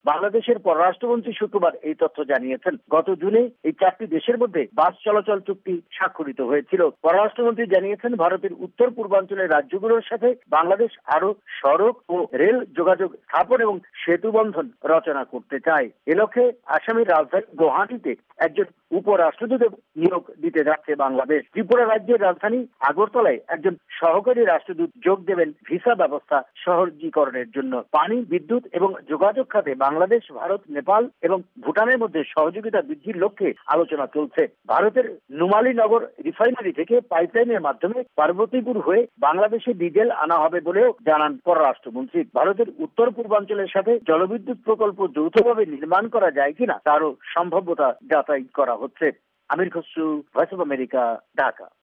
বাংলাদেশের পররাষ্ট্রমন্ত্রী শুক্রবার এই তথ্য জানিয়েছেন। গত জুনে এই চারটি দেশের মধ্যে বাস চলাচল চুক্তি স্বাক্ষরিত হয়েছিল। পররাষ্ট্রমন্ত্রী জানিয়েছেন, ভারতের উত্তর পূর্বাঞ্চলের রাজ্যগুলোর সাথে বাংলাদেশ আরো সড়ক ও রেল যোগাযোগ স্থাপন এবং সেতু বন্ধন রচনা করতে চায়। এ লক্ষ্যে আসামের রাজধানী গুয়াহাটিতে একজন উপরাষ্ট্রদূত নিয়োগ দিতে যাচ্ছে বাংলাদেশ। ত্রিপুরা রাজ্যের রাজধানী আগরতলায় একজন সহকারী রাষ্ট্রদূত যোগ দেবেন ভিসা ব্যবস্থা সহজীকরণের জন্য। পানি, বিদ্যুৎ এবং যোগাযোগ খাতে বাংলাদেশ, ভারত, নেপাল এবং ভুটানের মধ্যে সহযোগিতা বৃদ্ধির লক্ষ্যে আলোচনা চলছে। ভারতের নুমালীনগর রিফাইনারি থেকে পাইপলাইনের মাধ্যমে পার্বতীপুর হয়ে বাংলাদেশে ডিজেল আনা হবে বলেও জানান পররাষ্ট্রমন্ত্রী। ভারতের উত্তর পূর্বাঞ্চলের সাথে জলবিদ্যুৎ প্রকল্প যৌথভাবে নির্মাণ করা যায় কিনা তারও সম্ভাব্যতা যাচাই করা হচ্ছে। Amir Khasru, Voice of America, Dhaka.